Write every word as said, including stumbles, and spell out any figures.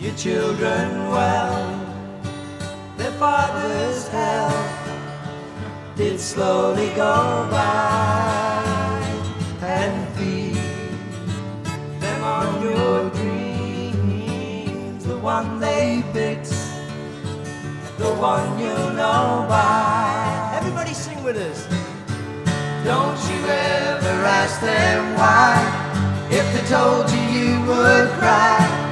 your children well. Their father's health did slowly go by, and feed them on your dreams, the one they picked, the one you know by. Everybody sing with us. Don't you ever ask them why. If they told you, you would cry.